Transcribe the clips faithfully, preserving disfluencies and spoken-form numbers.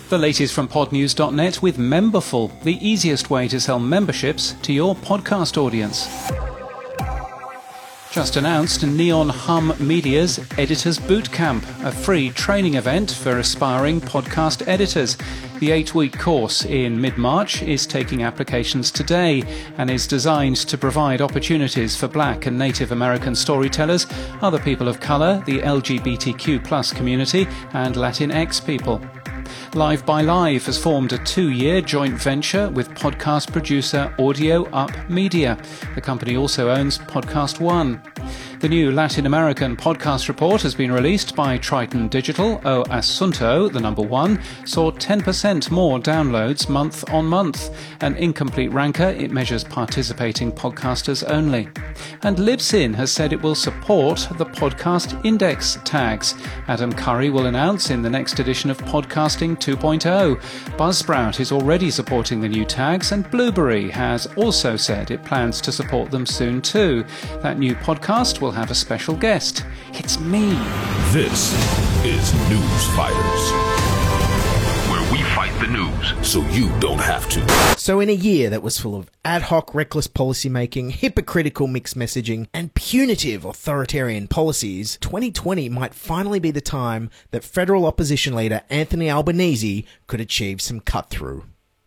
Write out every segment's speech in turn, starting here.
The latest from pod news dot net with Memberful, the easiest way to sell memberships to your podcast audience. Just announced Neon Hum Media's Editors Bootcamp, a free training event for aspiring podcast editors. The eight-week course in mid-March is taking applications today and is designed to provide opportunities for Black and Native American storytellers, other people of colour, the L G B T Q plus community and Latinx people. Live by Live has formed a two-year joint venture with podcast producer Audio Up Media. The company also owns Podcast One. The new Latin American podcast report has been released by Triton Digital. O Asunto, the number one, saw ten percent more downloads month on month. An incomplete ranker, it measures participating podcasters only. And Libsyn has said it will support the podcast index tags. Adam Curry will announce in the next edition of Podcasting two point oh. Buzzsprout is already supporting the new tags, and Blueberry has also said it plans to support them soon too. That new podcast will have a special guest. It's me. This is News Fighters, where we fight the news so you don't have to. So in a year that was full of ad hoc reckless policymaking, hypocritical mixed messaging, and punitive authoritarian policies, twenty twenty might finally be the time that federal opposition leader Anthony Albanese could achieve some cut-through.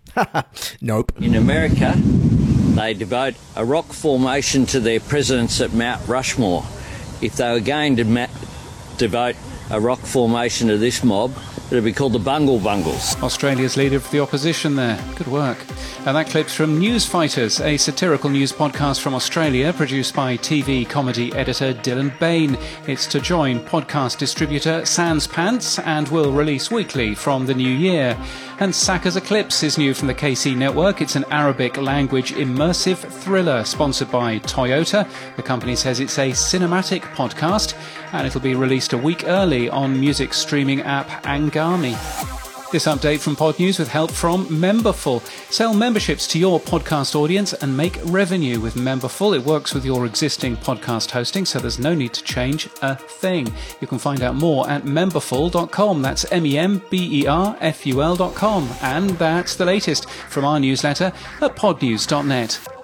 Nope. In America, they devote a rock formation to their presidents at Mount Rushmore. If they were going to ma- devote a rock formation to this mob, it would be called the Bungle Bungles. Australia's leader of the opposition there. Good work. And that clip's from News Fighters, a satirical news podcast from Australia produced by T V comedy editor Dylan Bain. It's to join podcast distributor Sans Pants and will release weekly from the new year. And Saka's Eclipse is new from the K C Network. It's an Arabic language immersive thriller sponsored by Toyota. The company says it's a cinematic podcast and it'll be released a week early on music streaming app Angami. This update from Pod News with help from Memberful. Sell memberships to your podcast audience and make revenue with Memberful. It works with your existing podcast hosting, so there's no need to change a thing. You can find out more at memberful dot com. That's M E M B E R F U L dot com. And that's the latest from our newsletter at pod news dot net.